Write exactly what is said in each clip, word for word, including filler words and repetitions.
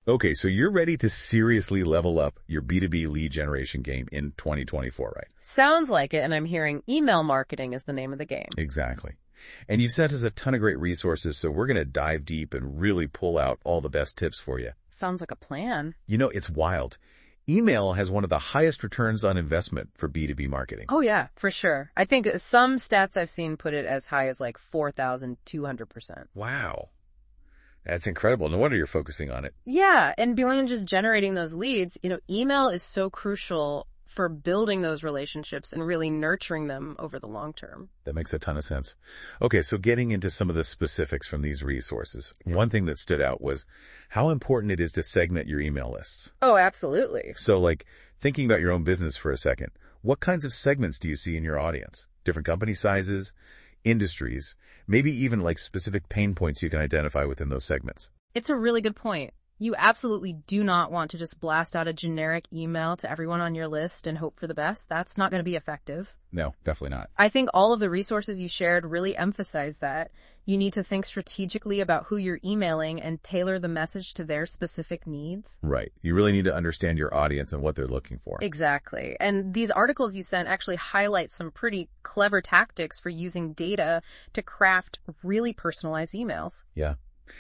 Okay, so you're ready to seriously level up your B two B lead generation game in twenty twenty-four, right? Sounds like it, and I'm hearing email marketing is the name of the game. Exactly. And you've sent us a ton of great resources, so we're going to dive deep and really pull out all the best tips for you. Sounds like a plan. You know, it's wild. Email has one of the highest returns on investment for B two B marketing. Oh, yeah, for sure. I think some stats I've seen put it as high as like four thousand two hundred percent. Wow. That's incredible. No wonder you're focusing on it. Yeah, and beyond just generating those leads, you know, email is so crucial for building those relationships and really nurturing them over the long term. That makes a ton of sense. Okay, so getting into some of the specifics from these resources, one thing that stood out was how important it is to segment your email lists. Oh, absolutely. So like thinking about your own business for a second, what kinds of segments do you see in your audience? Different company sizes, industries, maybe even like specific pain points you can identify within those segments. It's a really good point. You absolutely do not want to just blast out a generic email to everyone on your list and hope for the best. That's not going to be effective. No, definitely not. I think all of the resources you shared really emphasize that. You need to think strategically about who you're emailing and tailor the message to their specific needs. Right. You really need to understand your audience and what they're looking for. Exactly. And these articles you sent actually highlight some pretty clever tactics for using data to craft really personalized emails. Yeah.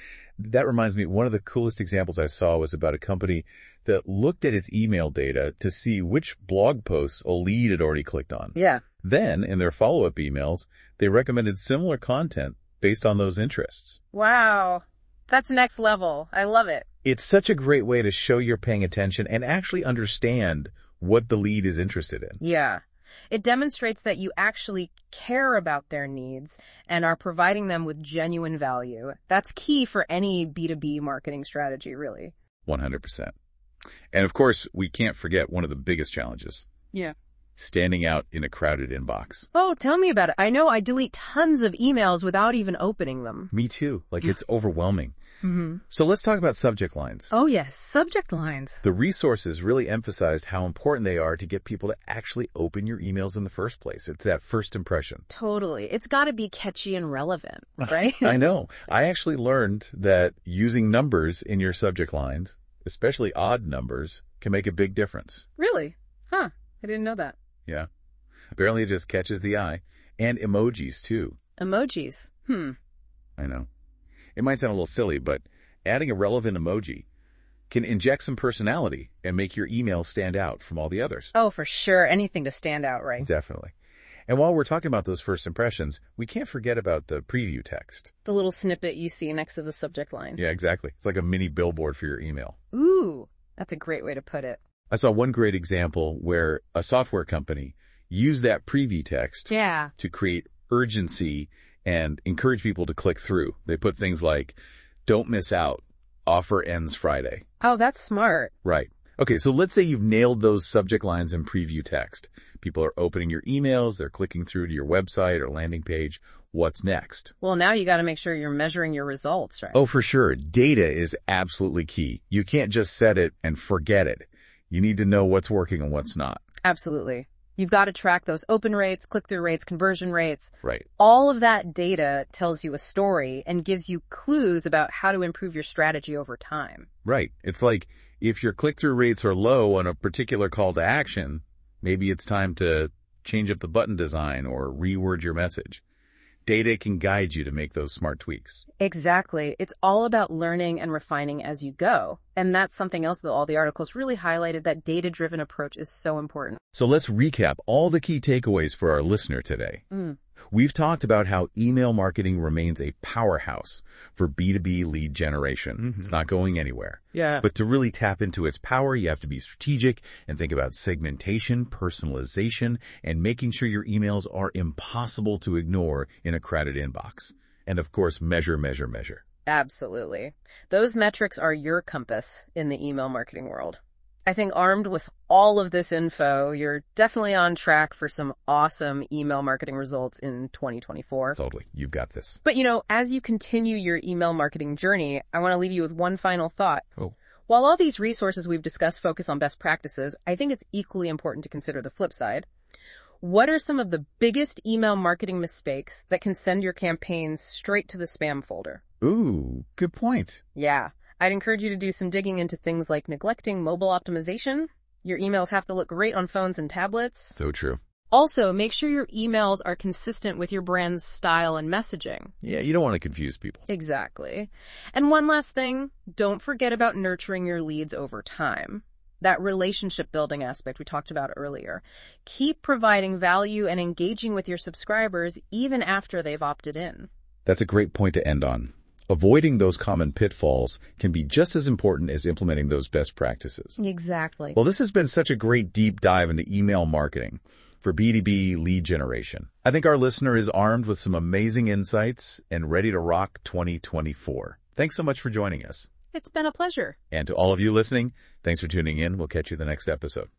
That reminds me, one of the coolest examples I saw was about a company that looked at its email data to see which blog posts a lead had already clicked on. Yeah. Then, in their follow-up emails, they recommended similar content based on those interests. Wow. That's next level. I love it. It's such a great way to show you're paying attention and actually understand what the lead is interested in. Yeah. It demonstrates that you actually care about their needs and are providing them with genuine value. That's key for any B two B marketing strategy, really. one hundred percent. And of course, we can't forget one of the biggest challenges. Yeah. Standing out in a crowded inbox. Oh, tell me about it. I know I delete tons of emails without even opening them. Me too. Like, it's overwhelming. Mm-hmm. So let's talk about subject lines. Oh, yes. Subject lines. The resources really emphasized how important they are to get people to actually open your emails in the first place. It's that first impression. Totally. It's got to be catchy and relevant, right? I know. I actually learned that using numbers in your subject lines, especially odd numbers, can make a big difference. Really? Huh. I didn't know that. Yeah. Apparently it just catches the eye. And emojis, too. Emojis. Hmm. I know. It might sound a little silly, but adding a relevant emoji can inject some personality and make your email stand out from all the others. Oh, for sure. Anything to stand out, right? Definitely. And while we're talking about those first impressions, we can't forget about the preview text. The little snippet you see next to the subject line. Yeah, exactly. It's like a mini billboard for your email. Ooh, that's a great way to put it. I saw one great example where a software company used that preview text Yeah. to create urgency and encourage people to click through. They put things like, don't miss out, offer ends Friday. Oh, that's smart. Right. Okay, so let's say you've nailed those subject lines in preview text. People are opening your emails, they're clicking through to your website or landing page. What's next? Well, now you got to make sure you're measuring your results, right? Oh, for sure. Data is absolutely key. You can't just set it and forget it. You need to know what's working and what's not. Absolutely. You've got to track those open rates, click-through rates, conversion rates. Right. All of that data tells you a story and gives you clues about how to improve your strategy over time. Right. It's like if your click-through rates are low on a particular call to action, maybe it's time to change up the button design or reword your message. Data can guide you to make those smart tweaks. Exactly. It's all about learning and refining as you go. And that's something else that all the articles really highlighted, that data-driven approach is so important. So let's recap all the key takeaways for our listener today. Mm. We've talked about how email marketing remains a powerhouse for B two B lead generation. Mm-hmm. It's not going anywhere. Yeah. But to really tap into its power, you have to be strategic and think about segmentation, personalization, and making sure your emails are impossible to ignore in a crowded inbox. And of course, measure, measure, measure. Absolutely. Those metrics are your compass in the email marketing world. I think armed with all of this info, you're definitely on track for some awesome email marketing results in twenty twenty-four. Totally. You've got this. But, you know, as you continue your email marketing journey, I want to leave you with one final thought. Oh. While all these resources we've discussed focus on best practices, I think it's equally important to consider the flip side. What are some of the biggest email marketing mistakes that can send your campaigns straight to the spam folder? Ooh, good point. Yeah. I'd encourage you to do some digging into things like neglecting mobile optimization. Your emails have to look great on phones and tablets. So true. Also, make sure your emails are consistent with your brand's style and messaging. Yeah, you don't want to confuse people. Exactly. And one last thing, don't forget about nurturing your leads over time. That relationship building aspect we talked about earlier. Keep providing value and engaging with your subscribers even after they've opted in. That's a great point to end on. Avoiding those common pitfalls can be just as important as implementing those best practices. Exactly. Well, this has been such a great deep dive into email marketing for B two B lead generation. I think our listener is armed with some amazing insights and ready to rock twenty twenty-four. Thanks so much for joining us. It's been a pleasure. And to all of you listening, thanks for tuning in. We'll catch you the next episode.